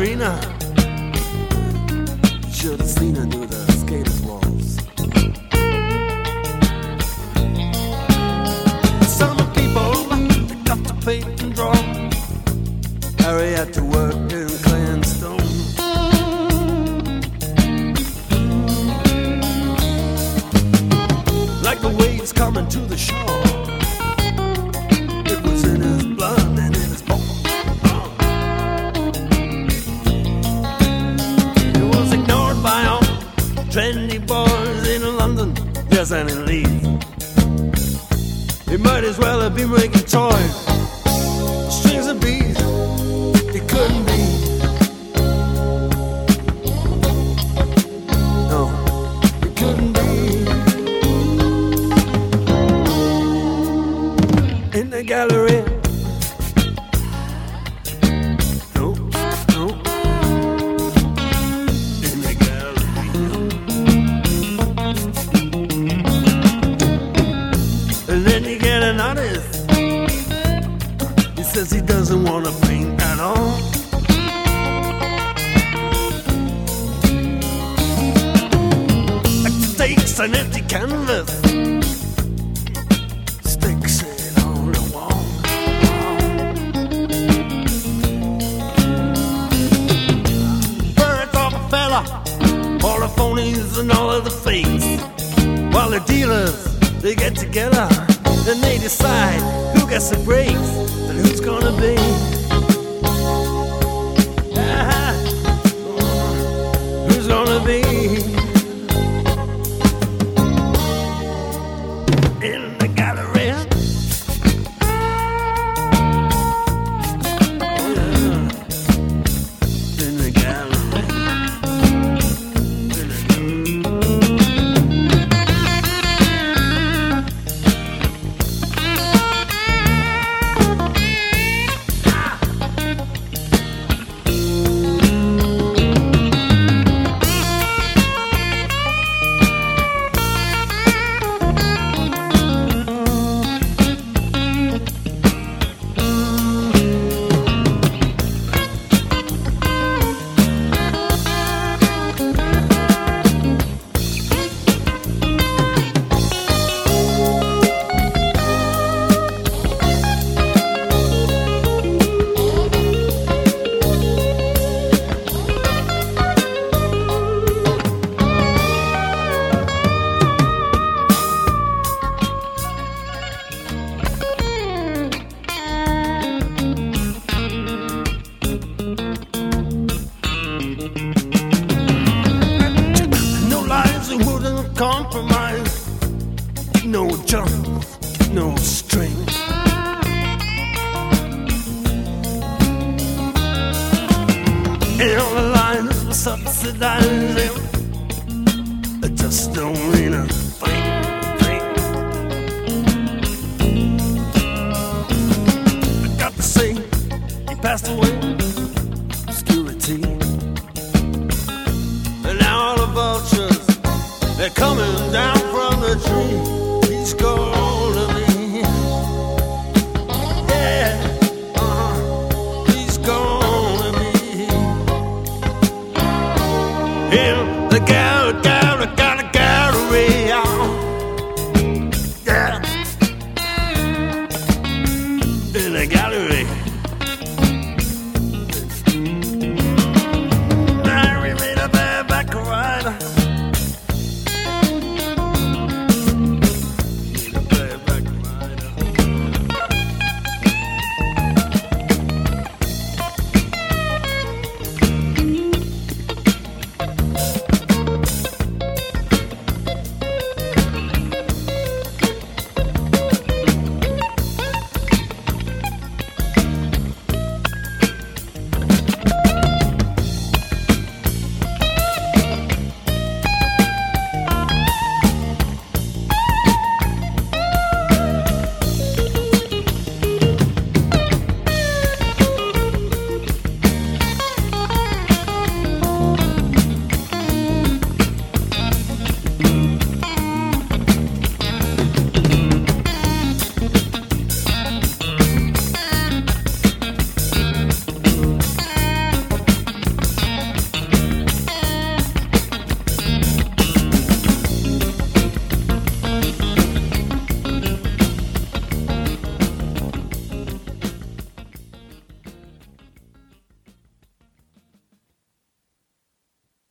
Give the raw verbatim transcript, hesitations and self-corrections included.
ballerina. Should have seen her do the skaters' walls. Some people they got to paint and draw. Harry had to work in clay stone. Like the waves coming to the shore. It was in his blood and in his bones. He was ignored by all trendy boys in London, yes, and in Leeds. He might as well have been making toys, strings and beads. He couldn't be. No, he couldn't be. In the gallery. No, no. In the gallery. And then you get an artist. He says he doesn't want to paint at all. Takes an empty canvas, sticks it on the wall. Birds of a fella, all the phonies and all of the fakes. While the dealers, they get together and they decide who gets the breaks and who's gonna be. Ah, who's gonna be? In the gallery. Oh, yeah. In the gallery. In the compromise, no jump, no string. And all the lines were subsidizing, it just don't mean a thing, thing. I got to say, he passed away, obscurity. And now all the vultures, they're coming down.